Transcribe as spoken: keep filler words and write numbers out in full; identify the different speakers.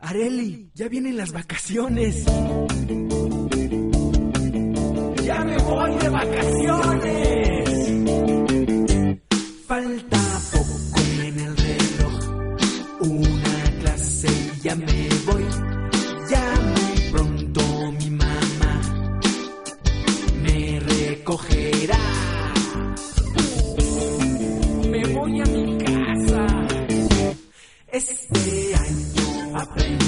Speaker 1: Arely, ya vienen las vacaciones. ¡Ya me voy de vacaciones! Falta poco en el reloj, una clase y ya me voy. Ya muy pronto mi mamá me recogerá. Me voy a mi casa. Este año aprendí